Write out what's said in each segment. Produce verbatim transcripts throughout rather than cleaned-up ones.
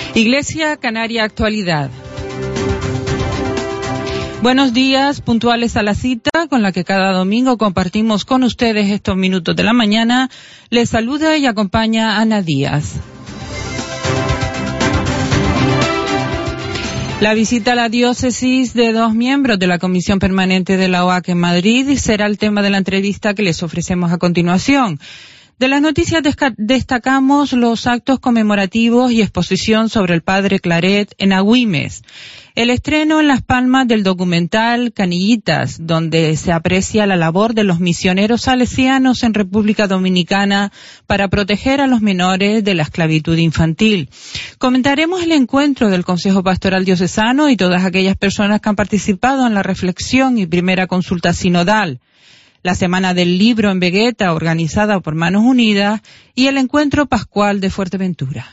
Iglesia Canaria Actualidad. Buenos días, puntuales a la cita con la que cada domingo compartimos con ustedes estos minutos de la mañana. Les saluda y acompaña Ana Díaz. La visita a la diócesis de dos miembros de la Comisión Permanente de la O A C en Madrid será el tema de la entrevista que les ofrecemos a continuación. De las noticias destacamos los actos conmemorativos y exposición sobre el Padre Claret en Agüimes. El estreno en Las Palmas del documental Canillitas, donde se aprecia la labor de los misioneros salesianos en República Dominicana para proteger a los menores de la esclavitud infantil. Comentaremos el encuentro del Consejo Pastoral Diocesano y todas aquellas personas que han participado en la reflexión y primera consulta sinodal. La Semana del Libro en Vegueta, organizada por Manos Unidas, y el Encuentro Pascual de Fuerteventura.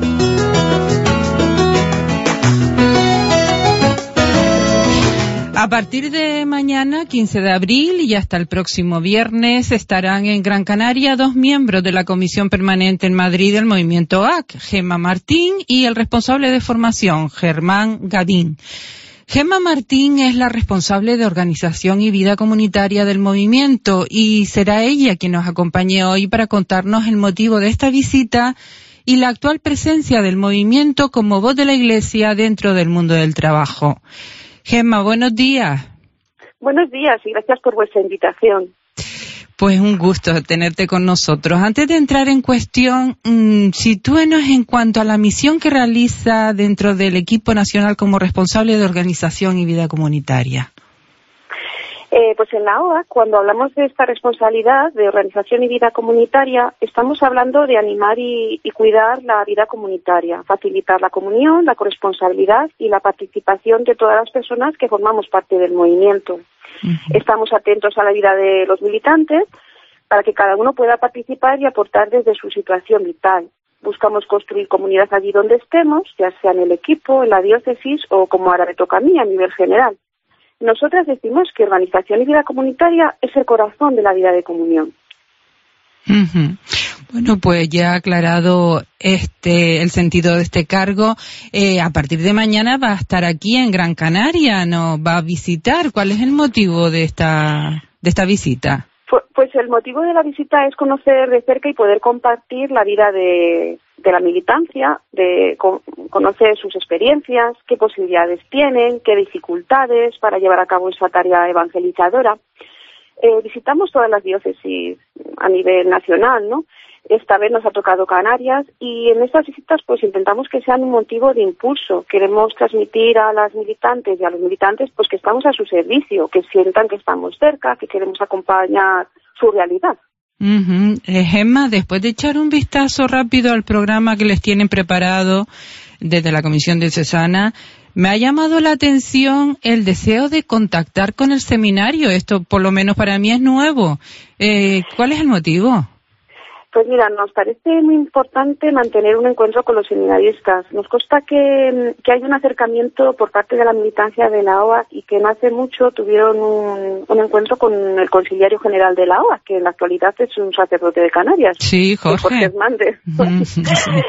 A partir de mañana, quince de abril, y hasta el próximo viernes, estarán en Gran Canaria dos miembros de la Comisión Permanente en Madrid del Movimiento A C, Gemma Martín y el responsable de formación, Germán Gavín. Gemma Martín es la responsable de organización y vida comunitaria del movimiento y será ella quien nos acompañe hoy para contarnos el motivo de esta visita y la actual presencia del movimiento como voz de la Iglesia dentro del mundo del trabajo. Gemma, buenos días. Buenos días y gracias por vuestra invitación. Pues un gusto tenerte con nosotros. Antes de entrar en cuestión, mmm, sitúenos en cuanto a la misión que realiza dentro del equipo nacional como responsable de organización y vida comunitaria. Eh, pues en la O A C, cuando hablamos de esta responsabilidad de organización y vida comunitaria, estamos hablando de animar y, y cuidar la vida comunitaria, facilitar la comunión, la corresponsabilidad y la participación de todas las personas que formamos parte del movimiento. Uh-huh. Estamos atentos a la vida de los militantes para que cada uno pueda participar y aportar desde su situación vital. Buscamos construir comunidad allí donde estemos, ya sea en el equipo, en la diócesis o, como ahora me toca a mí, a nivel general. Nosotras decimos que organización y vida comunitaria es el corazón de la vida de comunión. Uh-huh. Bueno, pues ya aclarado este el sentido de este cargo, eh, a partir de mañana va a estar aquí en Gran Canaria, nos va a visitar. ¿Cuál es el motivo de esta de esta visita? Pues el motivo de la visita es conocer de cerca y poder compartir la vida de, de la militancia, de con, conocer sus experiencias, qué posibilidades tienen, qué dificultades para llevar a cabo esa tarea evangelizadora. Eh, visitamos todas las diócesis a nivel nacional, ¿no? Esta vez nos ha tocado Canarias y en estas visitas pues intentamos que sean un motivo de impulso. Queremos transmitir a las militantes y a los militantes pues que estamos a su servicio, que sientan que estamos cerca, que queremos acompañar su realidad. Uh-huh. Eh, Gemma, después de echar un vistazo rápido al programa que les tienen preparado desde la Comisión Diocesana, me ha llamado la atención el deseo de contactar con el seminario. Esto por lo menos para mí es nuevo. Eh, ¿Cuál es el motivo? Pues mira, nos parece muy importante mantener un encuentro con los seminaristas. Nos consta que, que hay un acercamiento por parte de la militancia de la O A C y que no hace mucho tuvieron un, un encuentro con el conciliario general de la O A C, que en la actualidad es un sacerdote de Canarias. Sí, Jorge. Jorge Hernández. Mm, sí.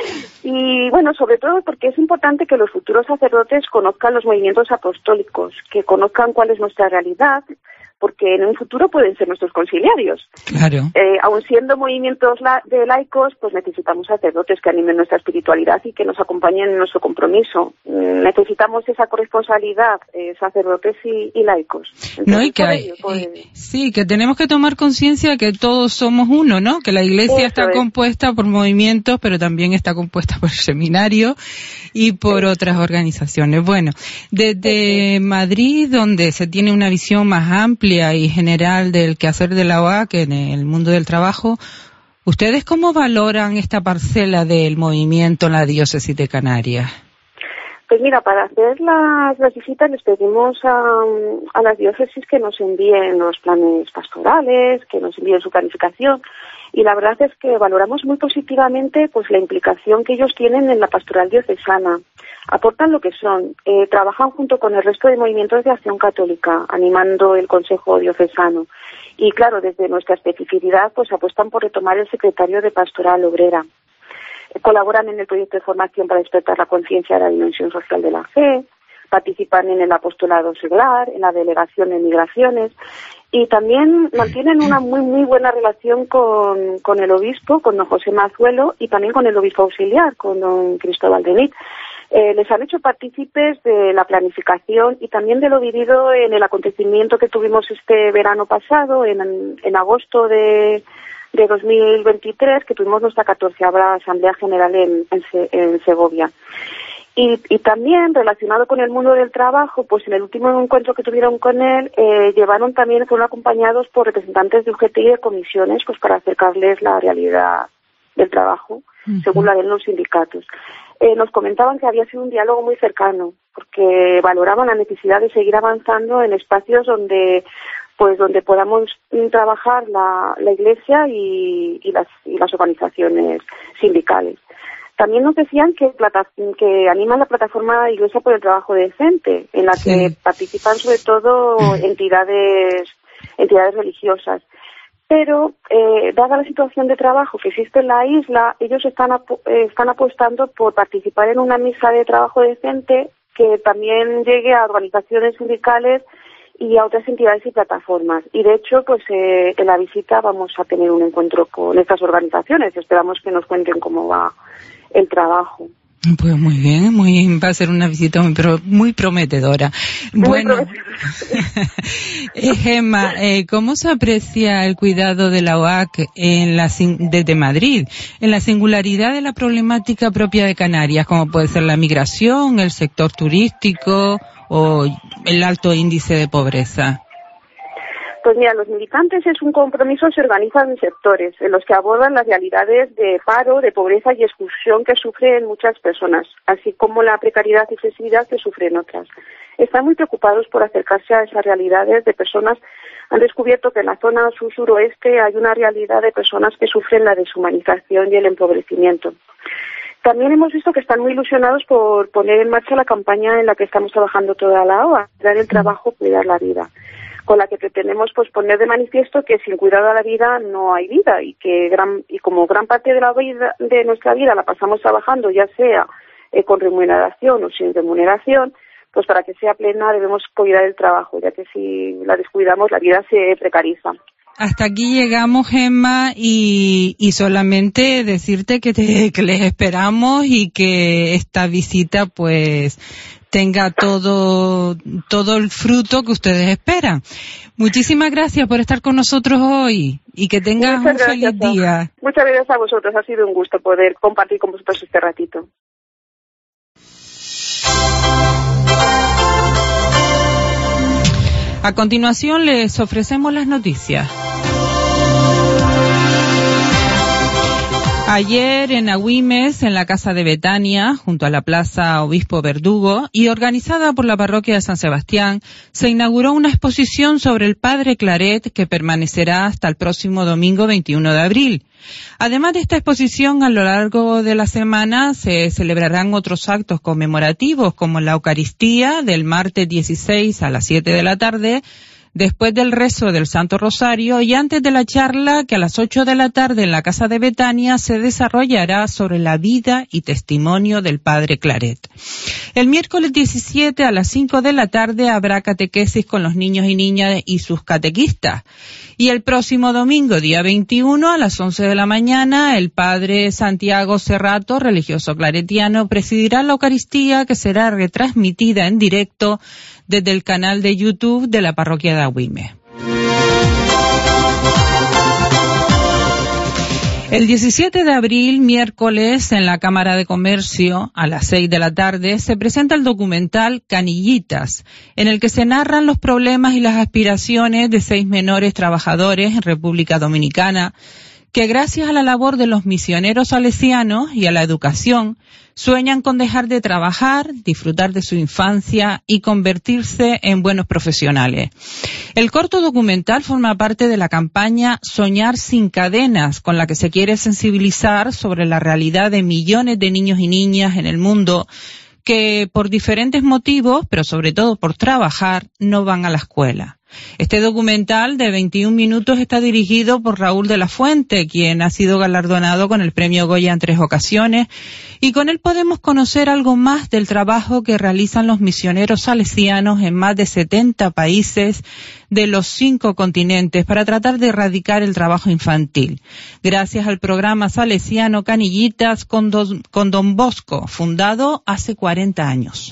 Y bueno, sobre todo porque es importante que los futuros sacerdotes conozcan los movimientos apostólicos, que conozcan cuál es nuestra realidad, porque en un futuro pueden ser nuestros conciliarios. Claro. Eh, aun siendo movimientos la- de laicos, pues necesitamos sacerdotes que animen nuestra espiritualidad y que nos acompañen en nuestro compromiso. Mm, necesitamos esa corresponsabilidad, eh, sacerdotes y, y laicos. Entonces, No, y que por hay, ello, pues, eh, sí, que tenemos que tomar conciencia que todos somos uno, ¿no? Que la Iglesia Eso está es. compuesta por movimientos, pero también está compuesta por seminarios y por otras organizaciones. Bueno, desde Madrid, donde se tiene una visión más amplia y general del quehacer de la O A C en el mundo del trabajo, ¿ustedes cómo valoran esta parcela del movimiento en la diócesis de Canarias? Pues mira, para hacer las, las visitas les pedimos a, a las diócesis que nos envíen los planes pastorales, que nos envíen su planificación, y la verdad es que valoramos muy positivamente pues la implicación que ellos tienen en la pastoral diocesana. Aportan lo que son, eh, trabajan junto con el resto de movimientos de acción católica, animando el Consejo Diocesano. Y claro, desde nuestra especificidad, pues apuestan por retomar el secretario de Pastoral Obrera. colaboran en el proyecto de formación para despertar la conciencia de la dimensión social de la fe, participan en el apostolado seglar, en la delegación de migraciones y también mantienen una muy muy buena relación con, con el obispo, con don José Mazuelo y también con el obispo auxiliar, con don Cristóbal de Nit. Eh, les han hecho partícipes de la planificación y también de lo vivido en el acontecimiento que tuvimos este verano pasado, en, en agosto de, de dos mil veintitrés, que tuvimos nuestra catorceava Asamblea General en, en, en Segovia. Y, y también, relacionado con el mundo del trabajo, pues en el último encuentro que tuvieron con él, eh, llevaron también, fueron acompañados por representantes de U G T y de comisiones, pues para acercarles la realidad del trabajo, uh-huh. según la de los sindicatos. Eh, nos comentaban que había sido un diálogo muy cercano, porque valoraban la necesidad de seguir avanzando en espacios donde pues donde podamos trabajar la, la Iglesia y, y, las, y las organizaciones sindicales. También nos decían que, plata, que animan la plataforma Iglesia por el Trabajo Decente, en la sí. que participan sobre todo entidades, entidades religiosas. Pero, eh, dada la situación de trabajo que existe en la isla, ellos están, ap- eh, están apostando por participar en una misa de trabajo decente que también llegue a organizaciones sindicales y a otras entidades y plataformas. Y de hecho, pues eh, en la visita vamos a tener un encuentro con estas organizaciones. Esperamos que nos cuenten cómo va el trabajo. Pues muy bien, muy va a ser una visita muy, pro, muy prometedora. Muy bueno, prometedora. eh, Gemma, eh, ¿cómo se aprecia el cuidado de la O A C en la, desde Madrid, en la singularidad de la problemática propia de Canarias, como puede ser la migración, el sector turístico o el alto índice de pobreza? Pues mira, los militantes es un compromiso, se organizan en sectores en los que abordan las realidades de paro, de pobreza y exclusión que sufren muchas personas, así como la precariedad y flexibilidad que sufren otras. Están muy preocupados por acercarse a esas realidades de personas. Han descubierto que en la zona sur-suroeste hay una realidad de personas que sufren la deshumanización y el empobrecimiento. También hemos visto que están muy ilusionados por poner en marcha la campaña en la que estamos trabajando toda la O A, dar el trabajo, cuidar la vida, con la que pretendemos pues poner de manifiesto que sin cuidado a la vida no hay vida y que gran y como gran parte de la vida de nuestra vida la pasamos trabajando, ya sea eh, con remuneración o sin remuneración, pues para que sea plena debemos cuidar el trabajo, ya que si la descuidamos la vida se precariza. Hasta aquí llegamos, Gemma, y, y solamente decirte que, te, que les esperamos y que esta visita pues tenga todo todo el fruto que ustedes esperan. Muchísimas gracias por estar con nosotros hoy y que tengas un feliz día. Muchas gracias a vosotros, ha sido un gusto poder compartir con vosotros este ratito. A continuación les ofrecemos las noticias. Ayer en Agüimes, en la Casa de Betania, junto a la Plaza Obispo Verdugo, y organizada por la Parroquia de San Sebastián, se inauguró una exposición sobre el Padre Claret que permanecerá hasta el próximo domingo veintiuno de abril. Además de esta exposición, a lo largo de la semana se celebrarán otros actos conmemorativos, como la Eucaristía del martes dieciséis a las siete de la tarde, después del rezo del Santo Rosario y antes de la charla que a las ocho de la tarde en la Casa de Betania se desarrollará sobre la vida y testimonio del Padre Claret. El miércoles diecisiete a las cinco de la tarde habrá catequesis con los niños y niñas y sus catequistas. Y el próximo domingo, día veintiuno, a las once de la mañana, el Padre Santiago Cerrato, religioso claretiano, presidirá la Eucaristía que será retransmitida en directo desde el canal de YouTube de la Parroquia de Agüimes. El diecisiete de abril, miércoles, en la Cámara de Comercio, a las seis de la tarde, se presenta el documental Canillitas, en el que se narran los problemas y las aspiraciones de seis menores trabajadores en República Dominicana, que gracias a la labor de los misioneros salesianos y a la educación, sueñan con dejar de trabajar, disfrutar de su infancia y convertirse en buenos profesionales. El corto documental forma parte de la campaña Soñar sin cadenas, con la que se quiere sensibilizar sobre la realidad de millones de niños y niñas en el mundo que por diferentes motivos, pero sobre todo por trabajar, no van a la escuela. Este documental de veintiún minutos está dirigido por Raúl de la Fuente, quien ha sido galardonado con el premio Goya en tres ocasiones, y con él podemos conocer algo más del trabajo que realizan los misioneros salesianos en más de setenta países de los cinco continentes para tratar de erradicar el trabajo infantil, gracias al programa salesiano Canillitas con, do, con Don Bosco, fundado hace cuarenta años.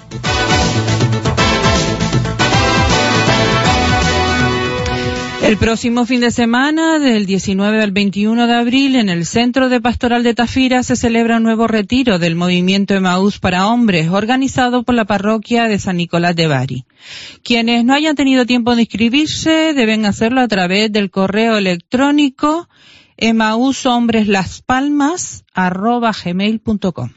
El próximo fin de semana, del diecinueve al veintiuno de abril, en el Centro de Pastoral de Tafira se celebra un nuevo retiro del movimiento Emaús para hombres, organizado por la parroquia de San Nicolás de Bari. Quienes no hayan tenido tiempo de inscribirse deben hacerlo a través del correo electrónico emaúshombreslaspalmas arroba gmail punto com.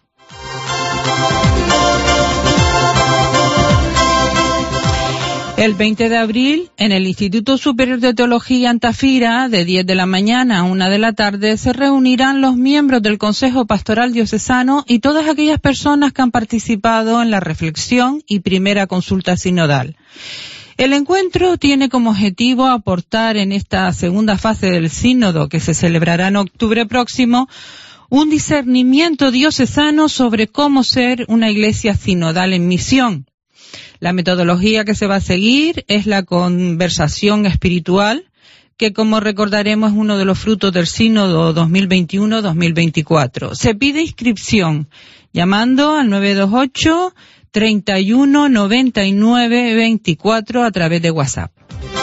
El veinte de abril, en el Instituto Superior de Teología en Tafira, de diez de la mañana a una de la tarde, se reunirán los miembros del Consejo Pastoral Diocesano y todas aquellas personas que han participado en la reflexión y primera consulta sinodal. El encuentro tiene como objetivo aportar en esta segunda fase del sínodo, que se celebrará en octubre próximo, un discernimiento diocesano sobre cómo ser una iglesia sinodal en misión. La metodología que se va a seguir es la conversación espiritual, que como recordaremos es uno de los frutos del sínodo dos mil veintiuno dos mil veinticuatro. Se pide inscripción llamando al nueve dos ocho, treinta y uno, noventa y nueve, veinticuatro a través de WhatsApp.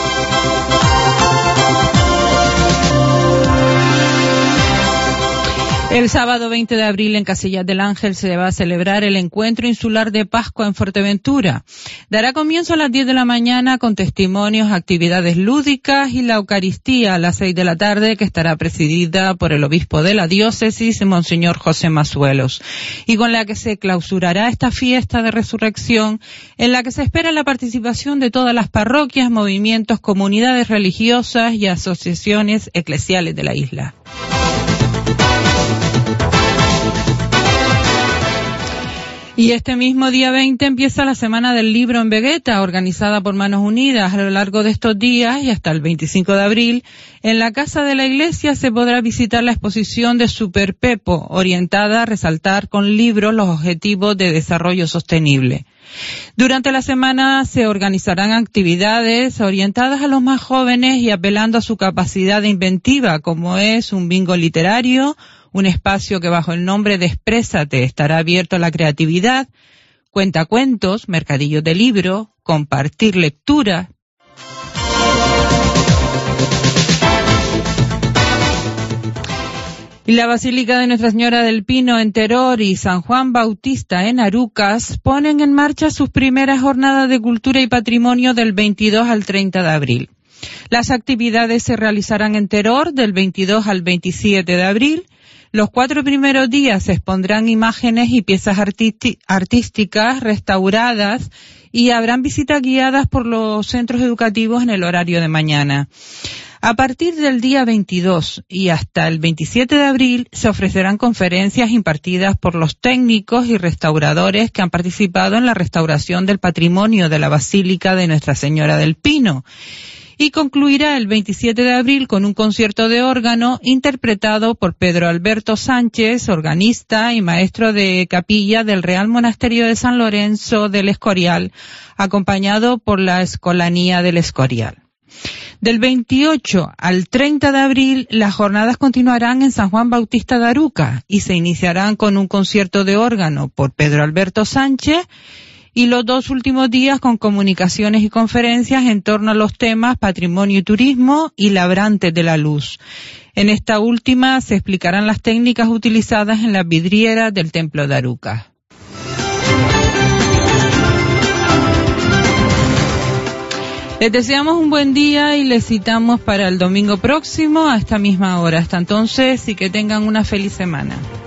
El sábado veinte de abril en Casillas del Ángel se va a celebrar el Encuentro Insular de Pascua en Fuerteventura. Dará comienzo a las diez de la mañana con testimonios, actividades lúdicas y la Eucaristía a las seis de la tarde, que estará presidida por el obispo de la diócesis, Monseñor José Masuelos, y con la que se clausurará esta fiesta de resurrección, en la que se espera la participación de todas las parroquias, movimientos, comunidades religiosas y asociaciones eclesiales de la isla. Y este mismo día veinte empieza la Semana del Libro en Vegueta, organizada por Manos Unidas. A lo largo de estos días y hasta el veinticinco de abril, en la Casa de la Iglesia se podrá visitar la exposición de Super Pepo, orientada a resaltar con libros los objetivos de desarrollo sostenible. Durante la semana se organizarán actividades orientadas a los más jóvenes y apelando a su capacidad de inventiva, como es un bingo literario, un espacio que bajo el nombre de Exprésate estará abierto a la creatividad, cuentacuentos, mercadillos de libro, compartir lectura. Y la Basílica de Nuestra Señora del Pino en Teror y San Juan Bautista en Arucas ponen en marcha sus primeras jornadas de cultura y patrimonio del veintidós al treinta de abril. Las actividades se realizarán en Teror del veintidós al veintisiete de abril. Los cuatro primeros días se expondrán imágenes y piezas artísti- artísticas restauradas y habrán visitas guiadas por los centros educativos en el horario de mañana. A partir del día veintidós y hasta el veintisiete de abril se ofrecerán conferencias impartidas por los técnicos y restauradores que han participado en la restauración del patrimonio de la Basílica de Nuestra Señora del Pino. Y concluirá el veintisiete de abril con un concierto de órgano interpretado por Pedro Alberto Sánchez, organista y maestro de capilla del Real Monasterio de San Lorenzo del Escorial, acompañado por la Escolanía del Escorial. Del veintiocho al treinta de abril, las jornadas continuarán en San Juan Bautista de Aruca y se iniciarán con un concierto de órgano por Pedro Alberto Sánchez, y los dos últimos días con comunicaciones y conferencias en torno a los temas patrimonio y turismo y labrantes de la luz. En esta última se explicarán las técnicas utilizadas en las vidrieras del Templo de Aruca. Les deseamos un buen día y les citamos para el domingo próximo a esta misma hora. Hasta entonces y que tengan una feliz semana.